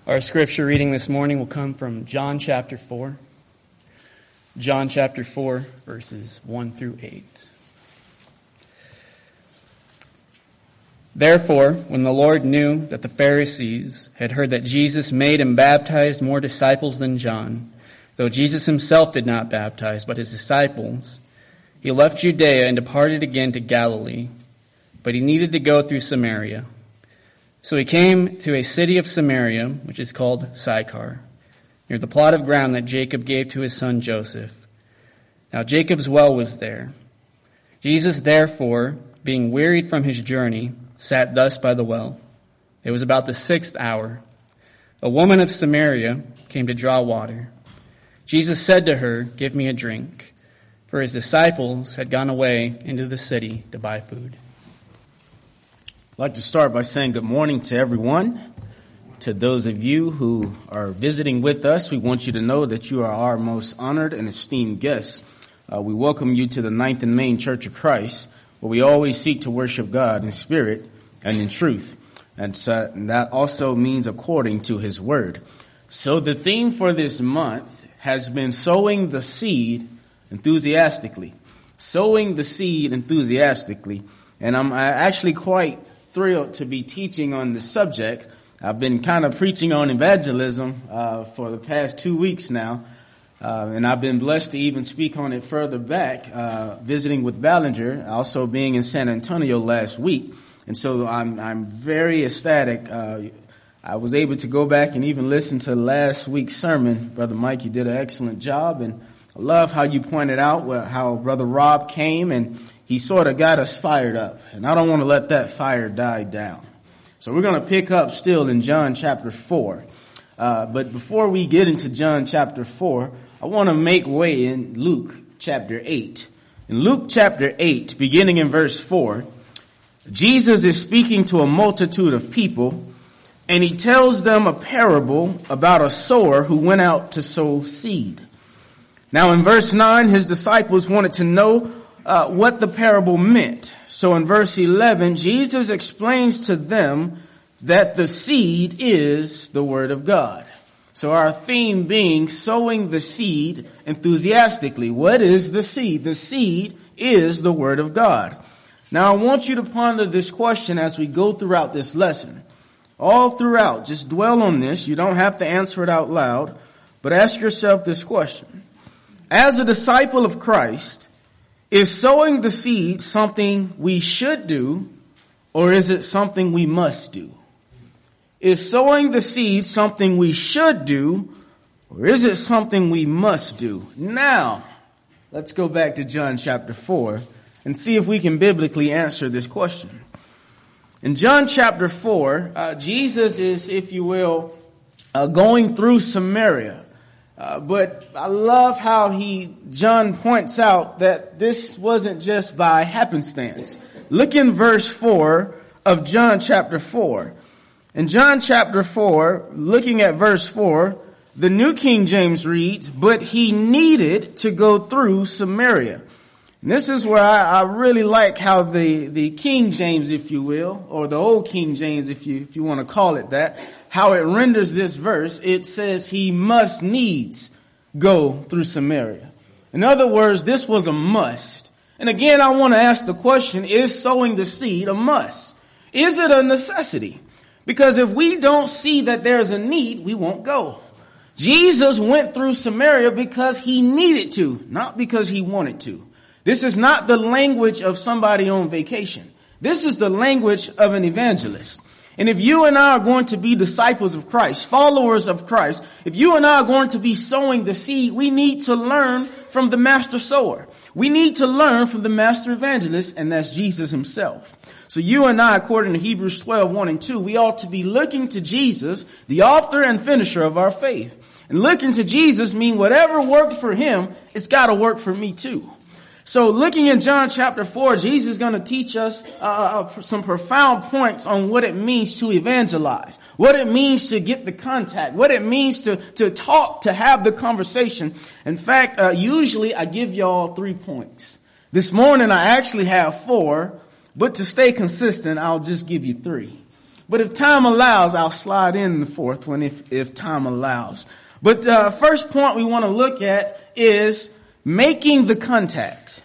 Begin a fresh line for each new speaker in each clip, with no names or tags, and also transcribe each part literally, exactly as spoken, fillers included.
Our scripture reading this morning will come from John chapter four. John chapter four, verses one through eight. Therefore, when the Lord knew that the Pharisees had heard that Jesus made and baptized more disciples than John, though Jesus himself did not baptize, but his disciples, he left Judea and departed again to Galilee, but he needed to go through Samaria. So he came to a city of Samaria, which is called Sychar, near the plot of ground that Jacob gave to his son Joseph. Now Jacob's well was there. Jesus, therefore, being wearied from his journey, sat thus by the well. It was about the sixth hour. A woman of Samaria came to draw water. Jesus said to her, "Give me a drink," for his disciples had gone away into the city to buy food.
I'd like to start by saying good morning to everyone. To those of you who are visiting with us, we want you to know that you are our most honored and esteemed guests. Uh, we welcome you to the Ninth and Main Church of Christ, where we always seek to worship God in spirit and in truth. And, so, and that also means according to his word. So the theme for this month has been sowing the seed enthusiastically. Sowing the seed enthusiastically. And I'm actually quite thrilled to be teaching on the subject. I've been kind of preaching on evangelism uh, for the past two weeks now, uh, and I've been blessed to even speak on it further back, uh, visiting with Ballinger, also being in San Antonio last week, and so I'm I'm very ecstatic. Uh, I was able to go back and even listen to last week's sermon. Brother Mike, you did an excellent job, and I love how you pointed out how Brother Rob came and he sort of got us fired up, and I don't want to let that fire die down. So we're going to pick up still in John chapter four. Uh, but before we get into John chapter four, I want to make way in Luke chapter eight. In Luke chapter eight, beginning in verse four, Jesus is speaking to a multitude of people, and he tells them a parable about a sower who went out to sow seed. Now in verse nine, his disciples wanted to know Uh, what the parable meant. So in verse eleven, Jesus explains to them that the seed is the word of God. So our theme being sowing the seed enthusiastically. What is the seed? The seed is the word of God. Now I want you to ponder this question as we go throughout this lesson. All throughout, just dwell on this. You don't have to answer it out loud, but ask yourself this question. As a disciple of Christ, is sowing the seed something we should do, or is it something we must do? Is sowing the seed something we should do, or is it something we must do? Now, let's go back to John chapter four and see if we can biblically answer this question. In John chapter four, uh, Jesus is, if you will, uh, going through Samaria. Uh, but I love how he, John points out that this wasn't just by happenstance. Look in verse four of John chapter four. In John chapter four, looking at verse four, the New King James reads, "But he needed to go through Samaria." And this is where I, I really like how the, the King James, if you will, or the old King James, if you, if you want to call it that, how it renders this verse. It says he must needs go through Samaria. In other words, this was a must. And again, I want to ask the question, is sowing the seed a must? Is it a necessity? Because if we don't see that there's a need, we won't go. Jesus went through Samaria because he needed to, not because he wanted to. This is not the language of somebody on vacation. This is the language of an evangelist. And if you and I are going to be disciples of Christ, followers of Christ, if you and I are going to be sowing the seed, we need to learn from the master sower. We need to learn from the master evangelist, and that's Jesus himself. So you and I, according to Hebrews twelve, one and two, we ought to be looking to Jesus, the author and finisher of our faith. And looking to Jesus means whatever worked for him, it's got to work for me too. So looking in John chapter four, Jesus is going to teach us uh, some profound points on what it means to evangelize, what it means to get the contact, what it means to, to talk, to have the conversation. In fact, uh, usually I give y'all three points. This morning I actually have four, but to stay consistent, I'll just give you three. But if time allows, I'll slide in the fourth one if, if time allows. But uh first point we want to look at is making the contact.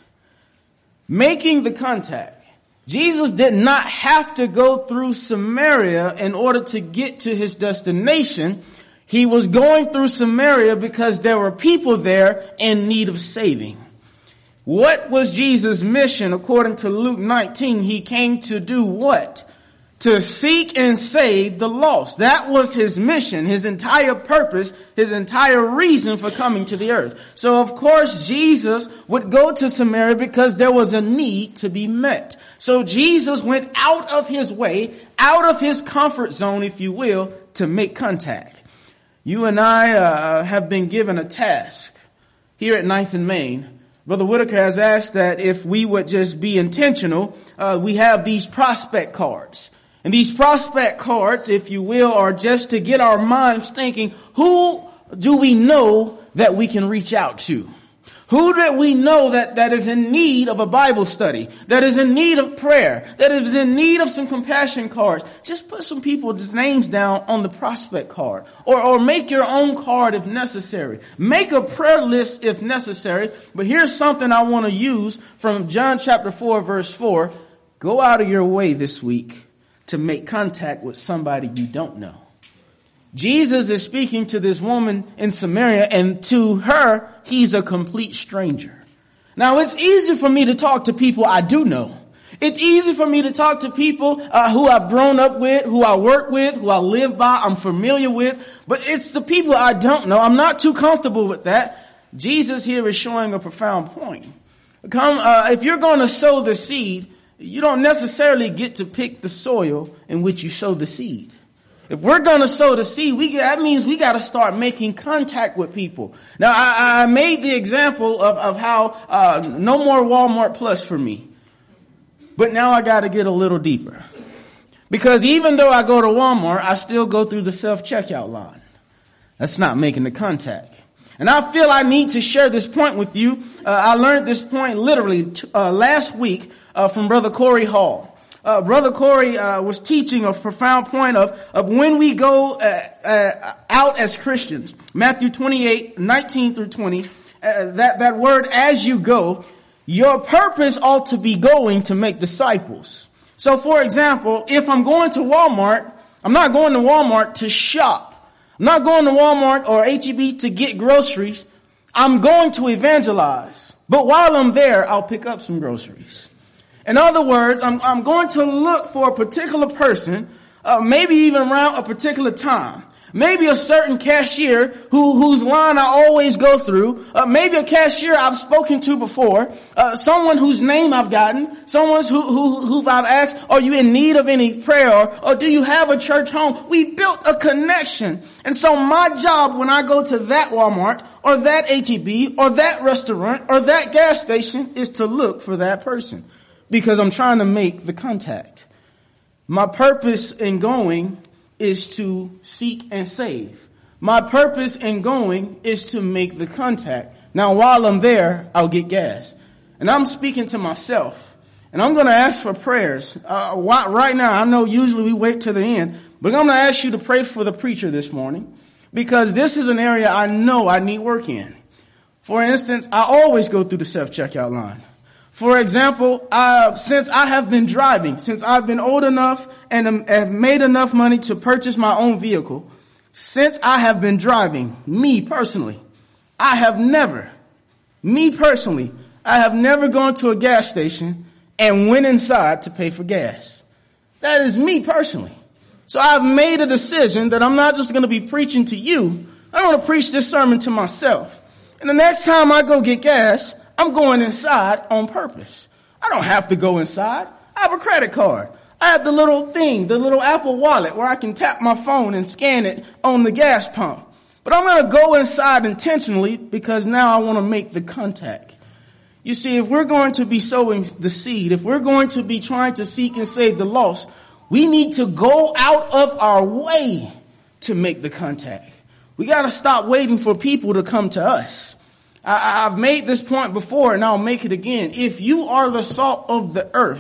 Making the contact. Jesus did not have to go through Samaria in order to get to his destination. He was going through Samaria because there were people there in need of saving. What was Jesus' mission? According to Luke nineteen, he came to do what? To seek and save the lost. That was his mission, his entire purpose, his entire reason for coming to the earth. So of course Jesus would go to Samaria because there was a need to be met. So Jesus went out of his way, out of his comfort zone, if you will, to make contact. You and I uh, have been given a task here at Ninth and Main. Brother Whitaker has asked that if we would just be intentional, uh, we have these prospect cards. And these prospect cards, if you will, are just to get our minds thinking, who do we know that we can reach out to? Who do we know that, that is in need of a Bible study, that is in need of prayer, that is in need of some compassion cards? Just put some people's names down on the prospect card, or, or make your own card if necessary. Make a prayer list if necessary. But here's something I want to use from John chapter four, verse four. Go out of your way this week to make contact with somebody you don't know. Jesus is speaking to this woman in Samaria, and to her, he's a complete stranger. Now, it's easy for me to talk to people I do know. It's easy for me to talk to people uh, who I've grown up with, who I work with, who I live by, I'm familiar with. But it's the people I don't know. I'm not too comfortable with that. Jesus here is showing a profound point. Come, uh, if you're going to sow the seed, you don't necessarily get to pick the soil in which you sow the seed. If we're going to sow the seed, we that means we got to start making contact with people. Now, I, I made the example of, of how uh, no more Walmart Plus for me. But now I got to get a little deeper. Because even though I go to Walmart, I still go through the self-checkout line. That's not making the contact. And I feel I need to share this point with you. Uh, I learned this point literally t- uh, last week uh, from Brother Corey Hall. Uh, Brother Corey uh, was teaching a profound point of, of when we go uh, uh, out as Christians. Matthew twenty-eight, nineteen through twenty. Uh, that, that word, as you go, your purpose ought to be going to make disciples. So, for example, if I'm going to Walmart, I'm not going to Walmart to shop. I'm not going to Walmart or H E B to get groceries. I'm going to evangelize. But while I'm there, I'll pick up some groceries. In other words, I'm, I'm going to look for a particular person, uh, maybe even around a particular time. Maybe a certain cashier who, whose line I always go through. Uh, maybe a cashier I've spoken to before. Uh, someone whose name I've gotten. Someone who, who, who I've asked, are you in need of any prayer? Or, or do you have a church home? We built a connection. And so my job when I go to that Walmart or that H E B or that restaurant or that gas station is to look for that person. Because I'm trying to make the contact. My purpose in going is to seek and save. My purpose in going is to make the contact. Now, while I'm there, I'll get gas. And I'm speaking to myself. And I'm going to ask for prayers. Uh, right now, I know usually we wait to the end. But I'm going to ask you to pray for the preacher this morning. Because this is an area I know I need work in. For instance, I always go through the self-checkout line. For example, uh, since I have been driving, since I've been old enough and um, have made enough money to purchase my own vehicle, since I have been driving, me personally, I have never, me personally, I have never gone to a gas station and went inside to pay for gas. That is me personally. So I've made a decision that I'm not just going to be preaching to you. I want to preach this sermon to myself. And the next time I go get gas, I'm going inside on purpose. I don't have to go inside. I have a credit card. I have the little thing, the little Apple Wallet where I can tap my phone and scan it on the gas pump. But I'm going to go inside intentionally because now I want to make the contact. You see, if we're going to be sowing the seed, if we're going to be trying to seek and save the lost, we need to go out of our way to make the contact. We got to stop waiting for people to come to us. I, I've made this point before and I'll make it again. If you are the salt of the earth,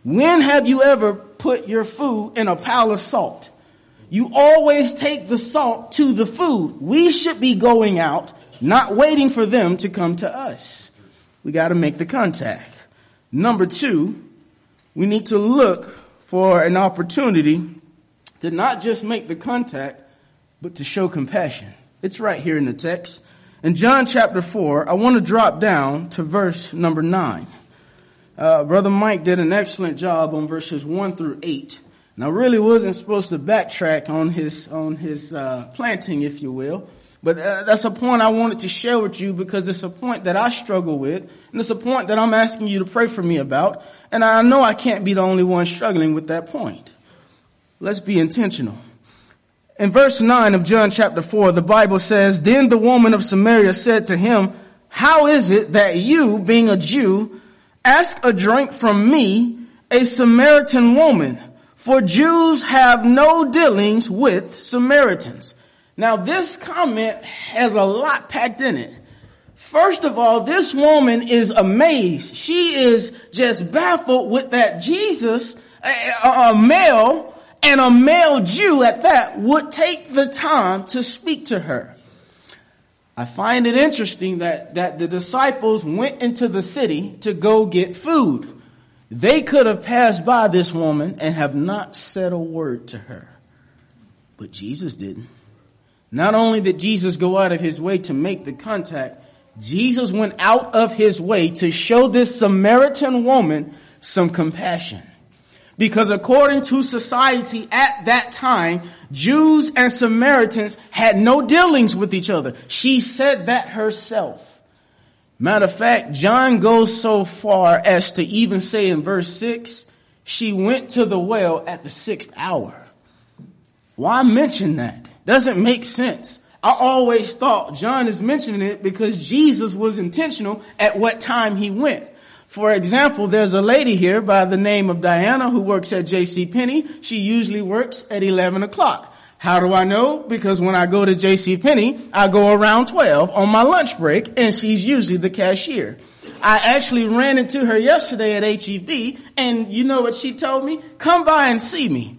When have you ever put your food in a pile of salt? You always take the salt to the food. We should be going out, not waiting for them to come to us. We got to make the contact. Number two, we need to look for an opportunity to not just make the contact, but to show compassion. It's right here in the text. In John chapter four, I want to drop down to verse number nine. Uh, Brother Mike did an excellent job on verses one through eight. And I really wasn't supposed to backtrack on his on his uh, planting, if you will. But uh, that's a point I wanted to share with you because it's a point that I struggle with. And it's a point that I'm asking you to pray for me about. And I know I can't be the only one struggling with that point. Let's be intentional. In verse nine of John chapter four, the Bible says, "Then the woman of Samaria said to him, 'How is it that you, being a Jew, ask a drink from me, a Samaritan woman? For Jews have no dealings with Samaritans.'" Now this comment has a lot packed in it. First of all, this woman is amazed. She is just baffled with that Jesus, a, a male, and a male Jew at that, would take the time to speak to her. I find it interesting that, that the disciples went into the city to go get food. They could have passed by this woman and have not said a word to her. But Jesus didn't. Not only did Jesus go out of his way to make the contact, Jesus went out of his way to show this Samaritan woman some compassion. Because according to society at that time, Jews and Samaritans had no dealings with each other. She said that herself. Matter of fact, John goes so far as to even say in verse six, she went to the well at the sixth hour. Why mention that? Doesn't make sense. I always thought John is mentioning it because Jesus was intentional at what time he went. For example, there's a lady here by the name of Diana who works at JCPenney. She usually works at eleven o'clock. How do I know? Because when I go to JCPenney, I go around twelve on my lunch break, and she's usually the cashier. I actually ran into her yesterday at H E B, and you know what she told me? Come by and see me.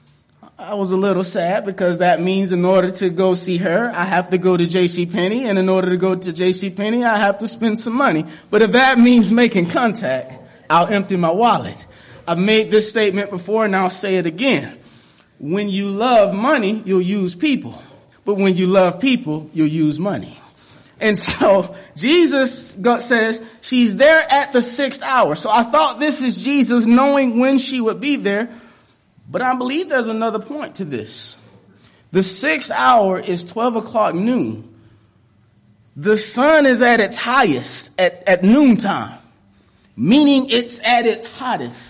I was a little sad because that means in order to go see her, I have to go to JCPenney, and in order to go to JCPenney, I have to spend some money. But if that means making contact, I'll empty my wallet. I've made this statement before, and I'll say it again. When you love money, you'll use people. But when you love people, you'll use money. And so Jesus says she's there at the sixth hour. So I thought this is Jesus knowing when she would be there. But I believe there's another point to this. The sixth hour is twelve o'clock noon. The sun is at its highest at, at noontime, meaning it's at its hottest.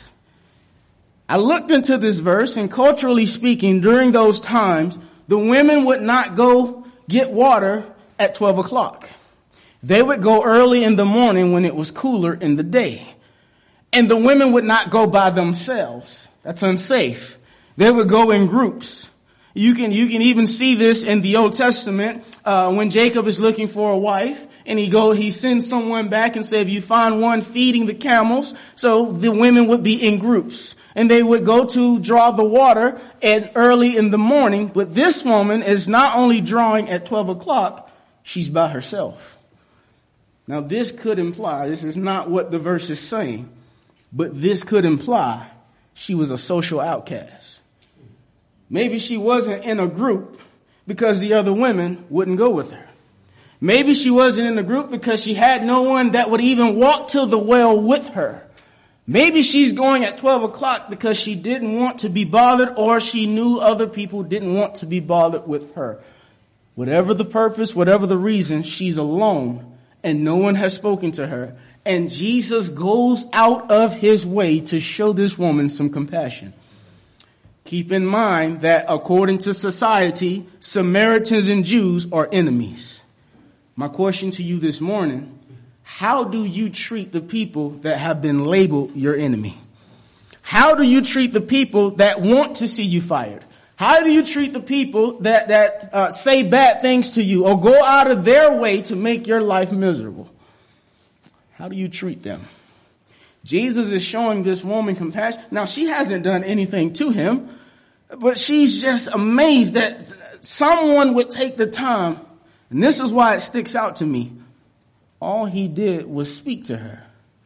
I looked into this verse, and culturally speaking, during those times, the women would not go get water at twelve o'clock. They would go early in the morning when it was cooler in the day. And the women would not go by themselves. That's unsafe. They would go in groups. You can, you can even see this in the Old Testament, uh, when Jacob is looking for a wife, and he go, he sends someone back and say, if you find one feeding the camels, so the women would be in groups. And they would go to draw the water at early in the morning. But this woman is not only drawing at twelve o'clock, she's by herself. Now this could imply, this is not what the verse is saying, but this could imply she was a social outcast. Maybe she wasn't in a group because the other women wouldn't go with her. Maybe she wasn't in a group because she had no one that would even walk to the well with her. Maybe she's going at twelve o'clock because she didn't want to be bothered, or she knew other people didn't want to be bothered with her. Whatever the purpose, whatever the reason, she's alone and no one has spoken to her. And Jesus goes out of his way to show this woman some compassion. Keep in mind that according to society, Samaritans and Jews are enemies. My question to you this morning: how do you treat the people that have been labeled your enemy? How do you treat the people that want to see you fired? How do you treat the people that, that uh, say bad things to you or go out of their way to make your life miserable? How do you treat them? Jesus is showing this woman compassion. Now, she hasn't done anything to him, but she's just amazed that someone would take the time. And this is why it sticks out to me. All he did was speak to her.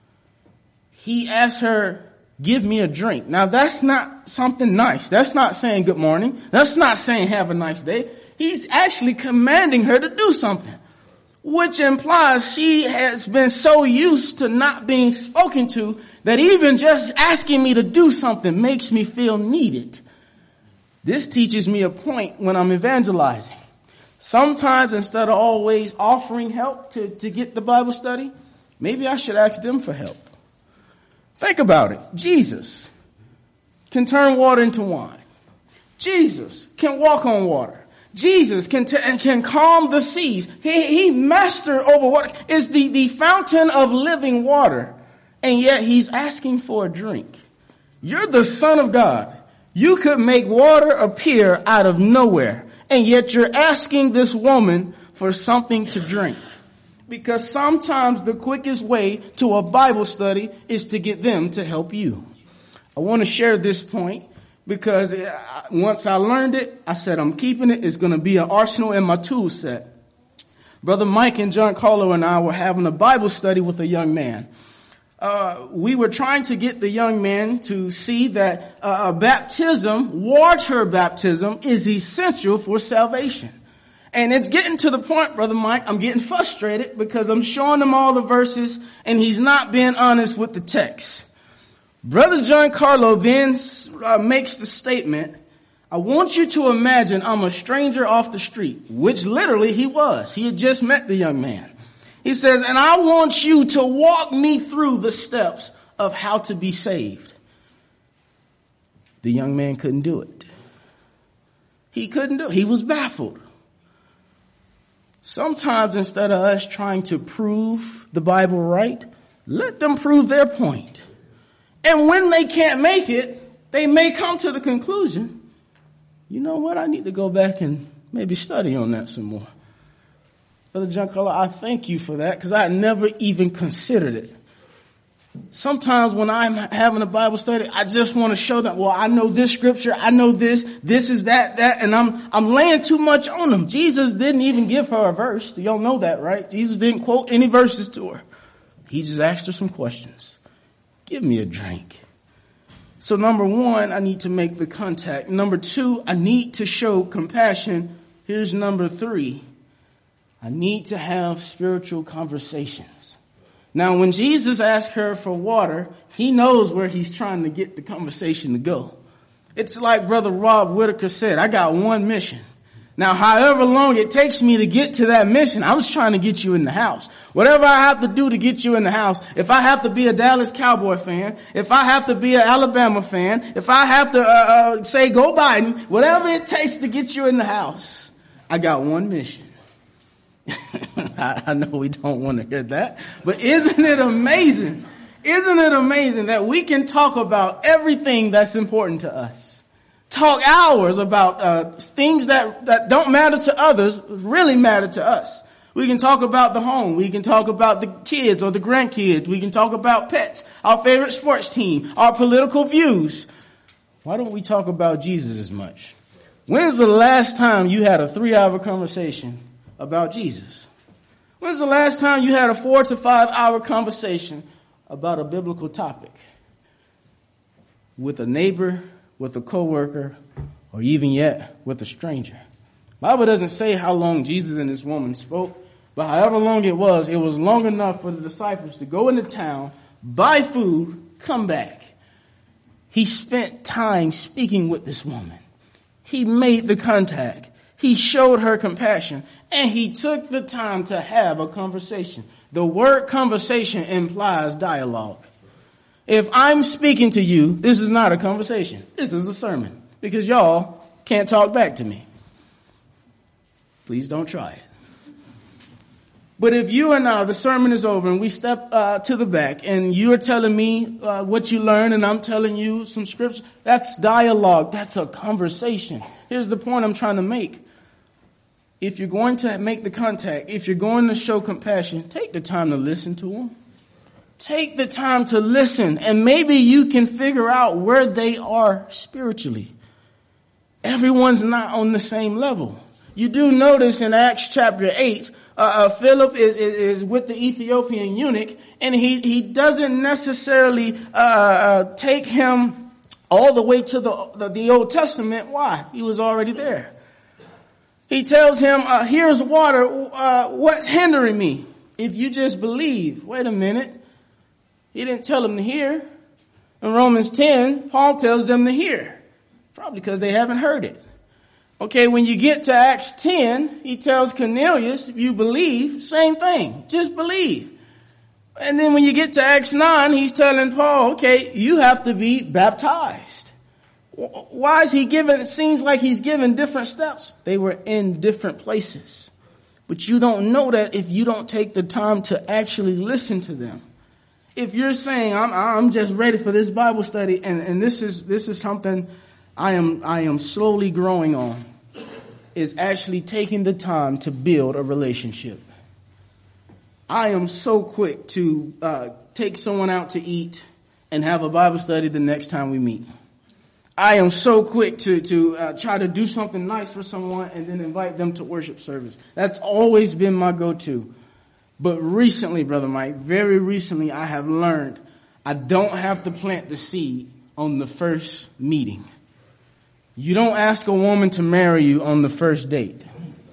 He asked her, give me a drink. Now, that's not something nice. That's not saying good morning. That's not saying have a nice day. He's actually commanding her to do something, which implies she has been so used to not being spoken to that even just asking me to do something makes me feel needed. This teaches me a point when I'm evangelizing. Sometimes instead of always offering help to, to get the Bible study, maybe I should ask them for help. Think about it. Jesus can turn water into wine. Jesus can walk on water. Jesus can t- can calm the seas. He, he mastered over water. Is the, the fountain of living water. And yet he's asking for a drink. You're the Son of God. You could make water appear out of nowhere. And yet you're asking this woman for something to drink. Because sometimes the quickest way to a Bible study is to get them to help you. I want to share this point because once I learned it, I said I'm keeping it. It's going to be an arsenal in my tool set. Brother Mike and John Carlo and I were having a Bible study with a young man. Uh, we were trying to get the young man to see that uh, baptism, water baptism, is essential for salvation. And it's getting to the point, Brother Mike, I'm getting frustrated because I'm showing him all the verses and he's not being honest with the text. Brother John Carlo then uh, makes the statement, I want you to imagine I'm a stranger off the street, which literally he was. He had just met the young man. He says, and I want you to walk me through the steps of how to be saved. The young man couldn't do it. He couldn't do it. He was baffled. Sometimes instead of us trying to prove the Bible right, let them prove their point. And when they can't make it, they may come to the conclusion, you know what, I need to go back and maybe study on that some more. Brother John Carlo, I thank you for that because I had never even considered it. Sometimes when I'm having a Bible study, I just want to show them, well, I know this scripture, I know this, this is that, that, and I'm, I'm laying too much on them. Jesus didn't even give her a verse. Y'all know that, right? Jesus didn't quote any verses to her. He just asked her some questions. Give me a drink. So number one, I need to make the contact. Number two, I need to show compassion. Here's number three. I need to have spiritual conversations. Now, when Jesus asked her for water, he knows where he's trying to get the conversation to go. It's like Brother Rob Whitaker said, I got one mission. Now, however long it takes me to get to that mission, I was trying to get you in the house. Whatever I have to do to get you in the house, if I have to be a Dallas Cowboy fan, if I have to be an Alabama fan, if I have to uh, uh, say go Biden, whatever it takes to get you in the house, I got one mission. I know we don't want to hear that, but isn't it amazing? Isn't it amazing that we can talk about everything that's important to us? Talk hours about uh, things that, that don't matter to others, really matter to us. We can talk about the home. We can talk about the kids or the grandkids. We can talk about pets, our favorite sports team, our political views. Why don't we talk about Jesus as much? When is the last time you had a three-hour conversation about Jesus? When's the last time you had a four to five hour conversation about a biblical topic with a neighbor, with a coworker, or even yet with a stranger? The Bible doesn't say how long Jesus and this woman spoke, but however long it was, it was long enough for the disciples to go into town, buy food, come back. He spent time speaking with this woman. He made the contact. He showed her compassion, and he took the time to have a conversation. The word conversation implies dialogue. If I'm speaking to you, this is not a conversation. This is a sermon, because y'all can't talk back to me. Please don't try it. But if you and I, the sermon is over, and we step uh, to the back, and you're telling me uh, what you learned, and I'm telling you some scripture, that's dialogue. That's a conversation. Here's the point I'm trying to make. If you're going to make the contact, if you're going to show compassion, take the time to listen to them. Take the time to listen, and maybe you can figure out where they are spiritually. Everyone's not on the same level. You do notice in Acts chapter eight, uh, uh, Philip is, is, is with the Ethiopian eunuch, and he, he doesn't necessarily uh, uh, take him all the way to the, the, the Old Testament. Why? He was already there. He tells him, uh, here's water. Uh, what's hindering me? If you just believe. Wait a minute. He didn't tell them to hear. In Romans ten, Paul tells them to hear. Probably because they haven't heard it. Okay, when you get to Acts ten, he tells Cornelius, if you believe, same thing. Just believe. And then when you get to Acts nine, he's telling Paul, okay, you have to be baptized. Why is he giving, it seems like he's giving different steps. They were in different places. But you don't know that if you don't take the time to actually listen to them. If you're saying, I'm, I'm just ready for this Bible study, and, and this is, this is something I am, I am slowly growing on, is actually taking the time to build a relationship. I am so quick to uh, take someone out to eat and have a Bible study the next time we meet. I am so quick to, to uh, try to do something nice for someone and then invite them to worship service. That's always been my go-to. But recently, Brother Mike, very recently, I have learned I don't have to plant the seed on the first meeting. You don't ask a woman to marry you on the first date.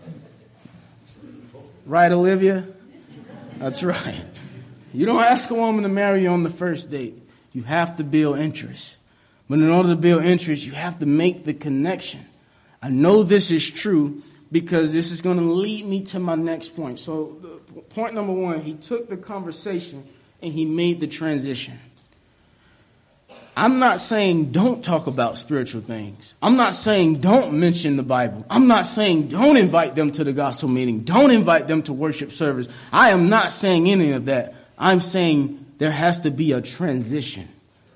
Right, Olivia? That's right. You don't ask a woman to marry you on the first date. You have to build interest. But in order to build interest, you have to make the connection. I know this is true because this is going to lead me to my next point. So point number one, he took the conversation and he made the transition. I'm not saying don't talk about spiritual things. I'm not saying don't mention the Bible. I'm not saying don't invite them to the gospel meeting. Don't invite them to worship service. I am not saying any of that. I'm saying there has to be a transition.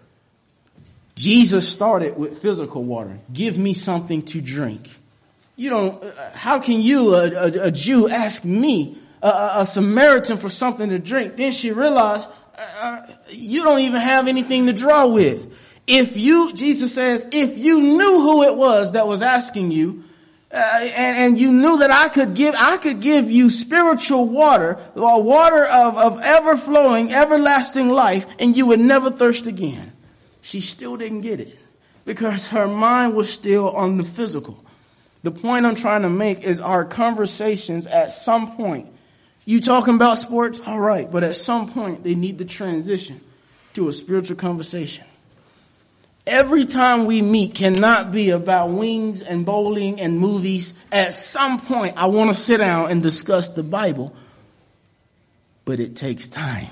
Jesus started with physical water. Give me something to drink. You don't, uh, how can you, a, a, a Jew, ask me, a, a Samaritan, for something to drink? Then she realized, uh, you don't even have anything to draw with. If you, Jesus says, if you knew who it was that was asking you, uh, and, and you knew that I could give, I could give you spiritual water, or water of, of ever-flowing, everlasting life, and you would never thirst again. She still didn't get it because her mind was still on the physical. The point I'm trying to make is our conversations at some point. You talking about sports? All right. But at some point they need to transition to a spiritual conversation. Every time we meet cannot be about wings and bowling and movies. At some point I want to sit down and discuss the Bible, but it takes time.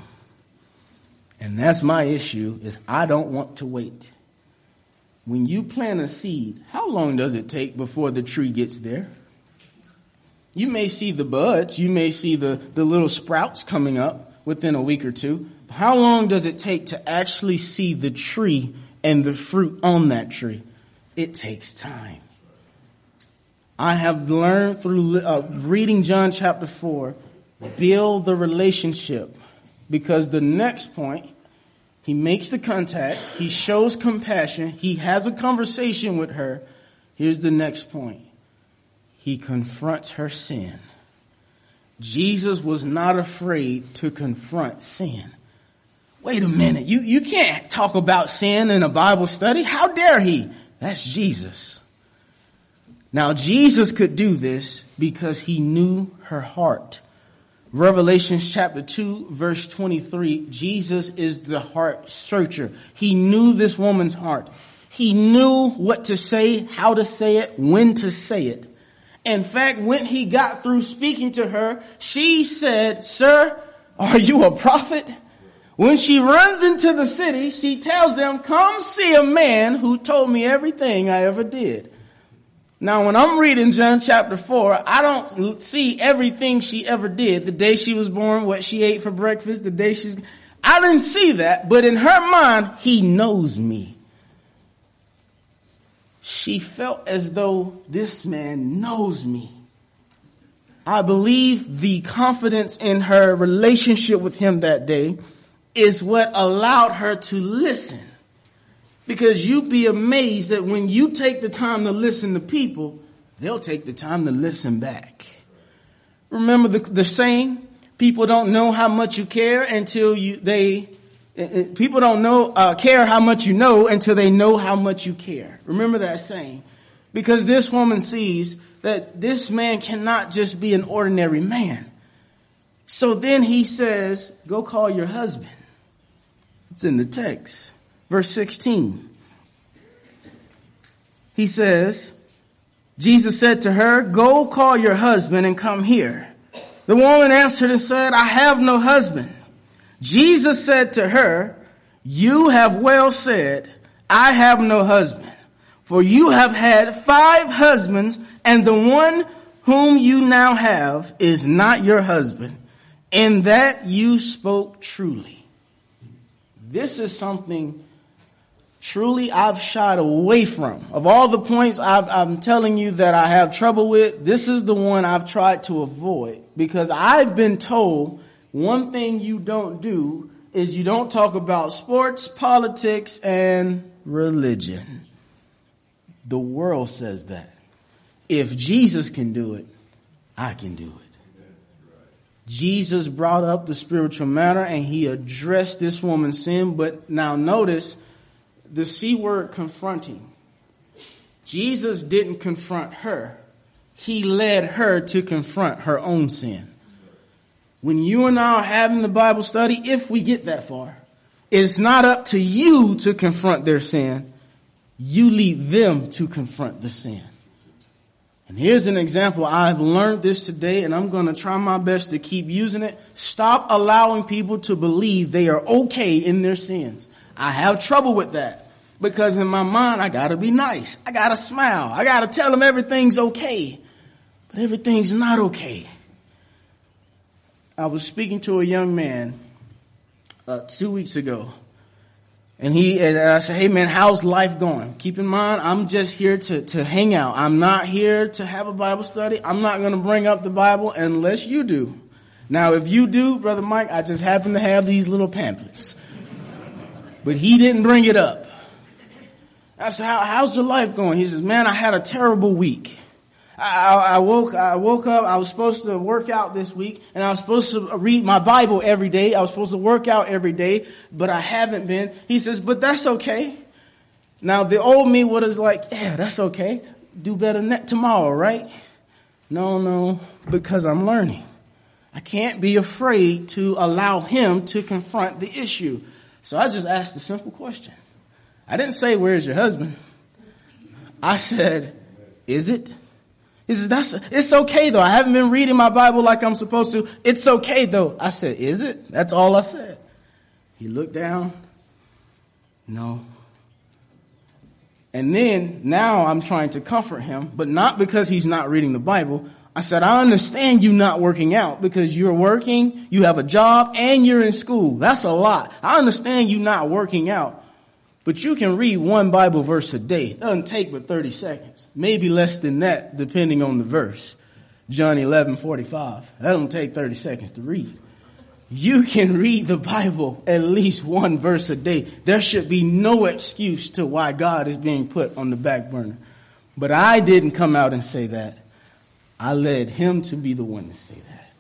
And that's my issue, is I don't want to wait. When you plant a seed, how long does it take before the tree gets there? You may see the buds, you may see the, the little sprouts coming up within a week or two. How long does it take to actually see the tree and the fruit on that tree? It takes time. I have learned through uh, reading John chapter four, build the relationship. Because the next point, he makes the contact, he shows compassion, he has a conversation with her. Here's the next point. He confronts her sin. Jesus was not afraid to confront sin. Wait a minute, you, you can't talk about sin in a Bible study. How dare he? That's Jesus. Now, Jesus could do this because he knew her heart. Revelation chapter two, verse twenty-three, Jesus is the heart searcher. He knew this woman's heart. He knew what to say, how to say it, when to say it. In fact, when he got through speaking to her, she said, "Sir, are you a prophet?" When she runs into the city, she tells them, "Come see a man who told me everything I ever did." Now, when I'm reading John chapter four, I don't see everything she ever did. The day she was born, what she ate for breakfast, the day she's... I didn't see that, but in her mind, he knows me. She felt as though this man knows me. I believe the confidence in her relationship with him that day is what allowed her to listen. Because you'd be amazed that when you take the time to listen to people, they'll take the time to listen back. Remember the, the saying, people don't know how much you care until you, they, people don't know, uh, care how much you know until they know how much you care. Remember that saying. Because this woman sees that this man cannot just be an ordinary man. So then he says, go call your husband. It's in the text. Verse sixteen. He says, Jesus said to her, go call your husband and come here. The woman answered and said, I have no husband. Jesus said to her, you have well said, I have no husband. For you have had five husbands, and the one whom you now have is not your husband. In that you spoke truly. This is something truly I've shied away from. Of all the points I've, I'm telling you that I have trouble with, this is the one I've tried to avoid. Because I've been told one thing you don't do is you don't talk about sports, politics, and religion. The world says that. If Jesus can do it, I can do it. Jesus brought up the spiritual matter and he addressed this woman's sin. But now notice the C word, confronting. Jesus didn't confront her. He led her to confront her own sin. When you and I are having the Bible study, if we get that far, it's not up to you to confront their sin. You lead them to confront the sin. And here's an example. I've learned this today, and I'm going to try my best to keep using it. Stop allowing people to believe they are okay in their sins. I have trouble with that because in my mind, I got to be nice. I got to smile. I got to tell them everything's okay, but everything's not okay. I was speaking to a young man uh, two weeks ago. And he and I said, hey man, how's life going? Keep in mind, I'm just here to, to hang out. I'm not here to have a Bible study. I'm not going to bring up the Bible unless you do. Now, if you do, Brother Mike, I just happen to have these little pamphlets. But he didn't bring it up. I said, How, how's your life going? He says, man, I had a terrible week. I, I woke, I woke up, I was supposed to work out this week, and I was supposed to read my Bible every day. I was supposed to work out every day, but I haven't been. He says, but that's okay. Now, the old me would have like, yeah, that's okay. Do better ne- tomorrow, right? No, no, because I'm learning. I can't be afraid to allow him to confront the issue. So I just asked a simple question. I didn't say, where's your husband? I said, is it? He says, that's, it's okay though. I haven't been reading my Bible like I'm supposed to. It's okay though. I said, is it? That's all I said. He looked down. No. And then now I'm trying to comfort him, but not because he's not reading the Bible. I said, I understand you not working out because you're working, you have a job, and you're in school. That's a lot. I understand you not working out. But you can read one Bible verse a day. It doesn't take but thirty seconds. Maybe less than that, depending on the verse. John eleven forty-five. That don't take thirty seconds to read. You can read the Bible at least one verse a day. There should be no excuse to why God is being put on the back burner. But I didn't come out and say that. I led him to be the one to say that.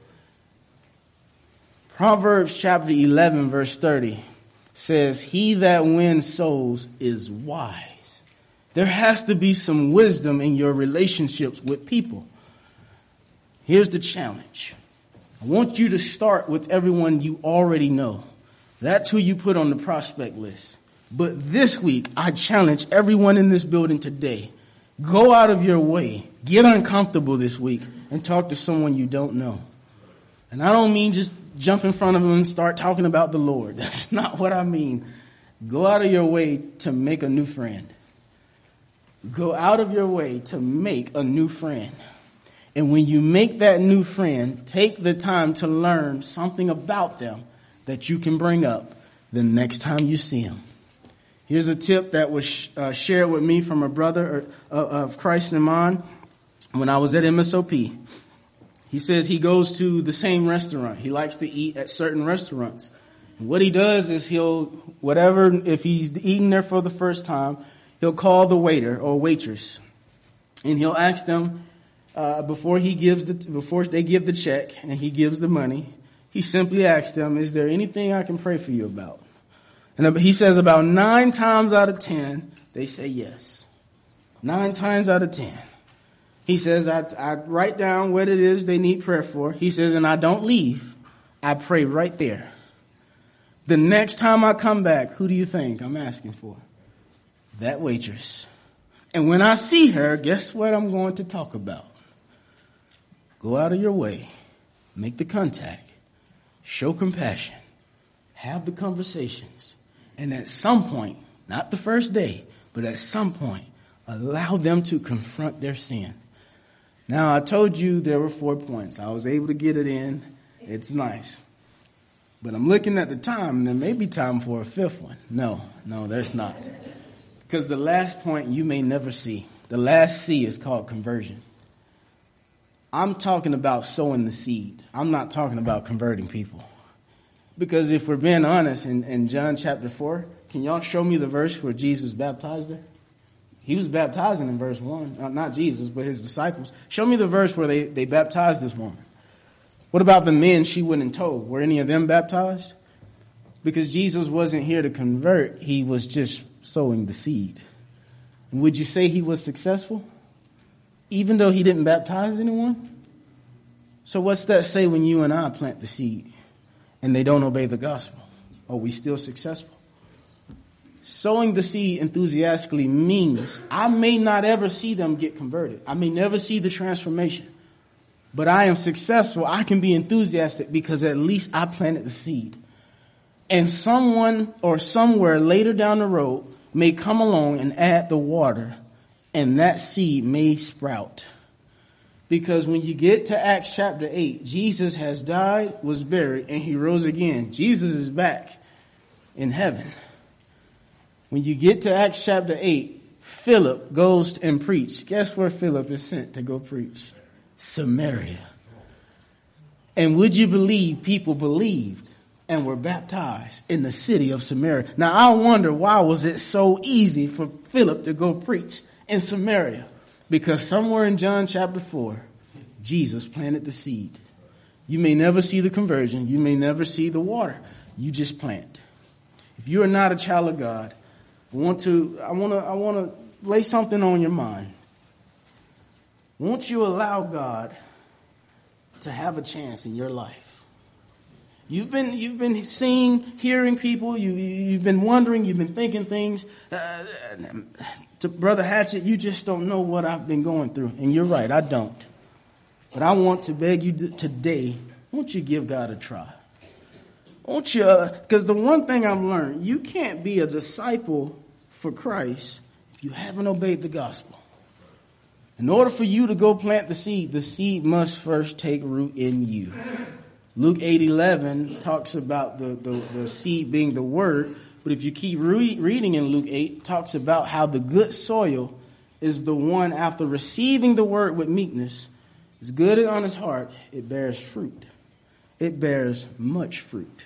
Proverbs chapter eleven verse thirty. Says, he that wins souls is wise. There has to be some wisdom in your relationships with people. Here's the challenge. I want you to start with everyone you already know. That's who you put on the prospect list. But this week, I challenge everyone in this building today. Go out of your way. Get uncomfortable this week and talk to someone you don't know. And I don't mean just jump in front of them and start talking about the Lord. That's not what I mean. Go out of your way to make a new friend. Go out of your way to make a new friend. And when you make that new friend, take the time to learn something about them that you can bring up the next time you see them. Here's a tip that was uh, shared with me from a brother uh, of Christ in mind when I was at M S O P. He says he goes to the same restaurant. He likes to eat at certain restaurants. What he does is he'll, whatever, if he's eating there for the first time, he'll call the waiter or waitress, and he'll ask them uh, before he gives the before they give the check and he gives the money. He simply asks them, "Is there anything I can pray for you about?" And he says about nine times out of ten, they say yes. Nine times out of ten. He says, I, I write down what it is they need prayer for. He says, and I don't leave. I pray right there. The next time I come back, who do you think I'm asking for? That waitress. And when I see her, guess what I'm going to talk about? Go out of your way. Make the contact. Show compassion. Have the conversations. And at some point, not the first day, but at some point, allow them to confront their sin. Now, I told you there were four points. I was able to get it in. It's nice. But I'm looking at the time, and there may be time for a fifth one. No, no, there's not. Because the last point you may never see. The last C is called conversion. I'm talking about sowing the seed. I'm not talking about converting people. Because if we're being honest, in, in John chapter four, can y'all show me the verse where Jesus baptized her? He was baptizing in verse one. Uh, not Jesus, but his disciples. Show me the verse where they, they baptized this woman. What about the men she went and told? Were any of them baptized? Because Jesus wasn't here to convert. He was just sowing the seed. And would you say he was successful? Even though he didn't baptize anyone? So what's that say when you and I plant the seed and they don't obey the gospel? Are we still successful? Sowing the seed enthusiastically means I may not ever see them get converted. I may never see the transformation. But I am successful. I can be enthusiastic because at least I planted the seed. And someone or somewhere later down the road may come along and add the water, and that seed may sprout. Because when you get to Acts chapter eight, Jesus has died, was buried, and he rose again. Jesus is back in heaven. When you get to Acts chapter eight, Philip goes and preach. Guess where Philip is sent to go preach? Samaria. And would you believe people believed and were baptized in the city of Samaria? Now, I wonder, why was it so easy for Philip to go preach in Samaria? Because somewhere in John chapter four, Jesus planted the seed. You may never see the conversion. You may never see the water. You just plant. If you are not a child of God, I want to, I want to, I want to lay something on your mind. Won't you allow God to have a chance in your life? You've been, you've been seeing, hearing people. You, you've been wondering. You've been thinking things. Uh, to Brother Hatchett, you just don't know what I've been going through, and you're right, I don't. But I want to beg you today. Won't you give God a try? Won't you? Because uh, the one thing I've learned, you can't be a disciple for Christ if you haven't obeyed the gospel. In order for you to go plant the seed, the seed must first take root in you. Luke eight eleven talks about the, the, the seed being the word. But if you keep re- reading in Luke eight, it talks about how the good soil is the one after receiving the word with meekness, is good on his heart, it bears fruit. It bears much fruit.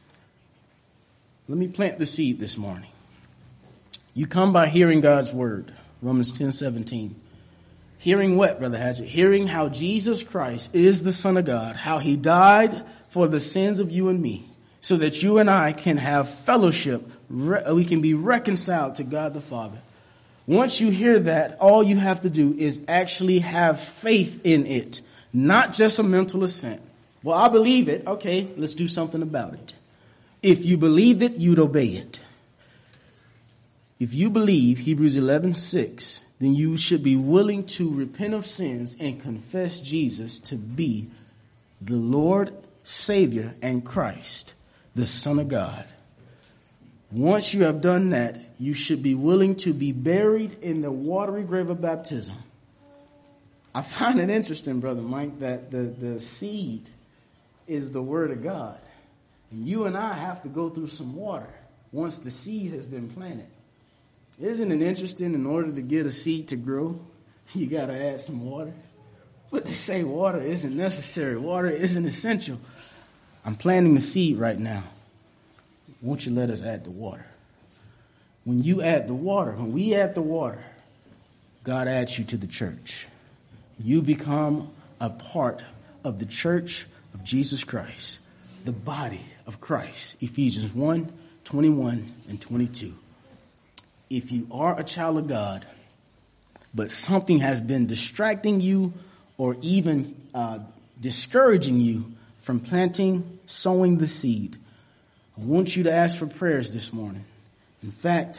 Let me plant the seed this morning. You come by hearing God's word, Romans ten seventeen. Hearing what, Brother Hatchett? Hearing how Jesus Christ is the Son of God, how he died for the sins of you and me, so that you and I can have fellowship, we can be reconciled to God the Father. Once you hear that, all you have to do is actually have faith in it, not just a mental assent. Well, I believe it. Okay, let's do something about it. If you believe it, you'd obey it. If you believe Hebrews eleven six, then you should be willing to repent of sins and confess Jesus to be the Lord, Savior, and Christ, the Son of God. Once you have done that, you should be willing to be buried in the watery grave of baptism. I find it interesting, Brother Mike, that the, the seed is the Word of God. And you and I have to go through some water once the seed has been planted. Isn't it interesting, in order to get a seed to grow, you got to add some water? But they say water isn't necessary. Water isn't essential. I'm planting the seed right now. won't you let us add the water? When you add the water, when we add the water, God adds you to the church. You become a part of the church of Jesus Christ, the body of Christ. Ephesians one, twenty-one and twenty-two. If you are a child of God, but something has been distracting you or even uh, discouraging you from planting, sowing the seed, I want you to ask for prayers this morning. In fact,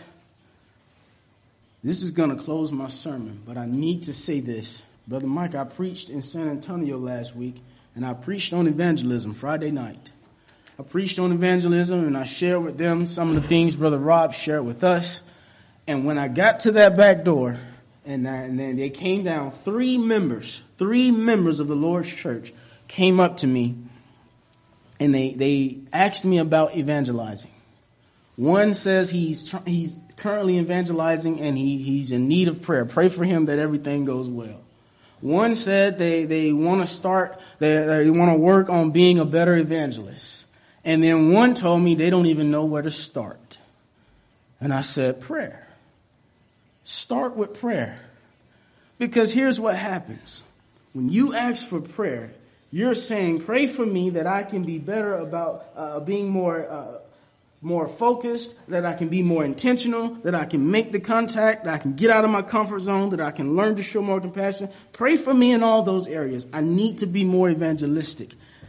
this is going to close my sermon, but I need to say this. Brother Mike, I preached in San Antonio last week, and I preached on evangelism Friday night. I preached on evangelism, and I shared with them some of the things Brother Rob shared with us. And when I got to that back door, and, I, and then they came down, three members, three members of the Lord's church came up to me, and they, they asked me about evangelizing. One says he's tr- he's currently evangelizing, and he, he's in need of prayer. Pray for him that everything goes well. One said they, they want to start, they, they want to work on being a better evangelist. And then one told me they don't even know where to start. And I said, prayer. Start with prayer. Because here's what happens. When you ask for prayer, you're saying, pray for me that I can be better about uh, being more uh, more focused, that I can be more intentional, that I can make the contact, that I can get out of my comfort zone, that I can learn to show more compassion. Pray for me in all those areas. I need to be more evangelistic.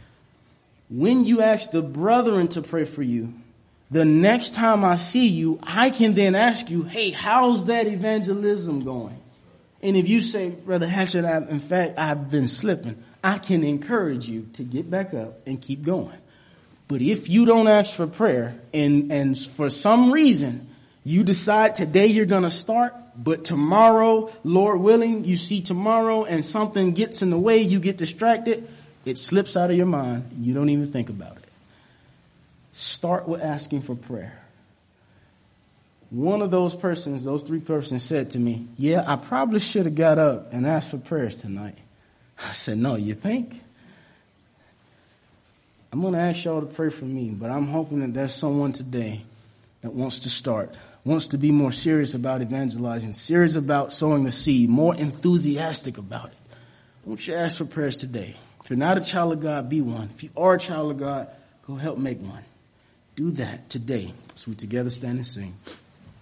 When you ask the brethren to pray for you, the next time I see you, I can then ask you, hey, how's that evangelism going? And if you say, Brother Hatchett, I, in fact, I've been slipping, I can encourage you to get back up and keep going. But if you don't ask for prayer and, and for some reason you decide today you're going to start, but tomorrow, Lord willing, you see tomorrow and something gets in the way, you get distracted, it slips out of your mind. You don't even think about it. Start with asking for prayer. One of those persons, those three persons said to me, yeah, I probably should have got up and asked for prayers tonight. I said, no, you think? I'm going to ask y'all to pray for me, but I'm hoping that there's someone today that wants to start, wants to be more serious about evangelizing, serious about sowing the seed, more enthusiastic about it. Won't you ask for prayers today? If you're not a child of God, be one. If you are a child of God, go help make one. Do that today as we together stand and sing.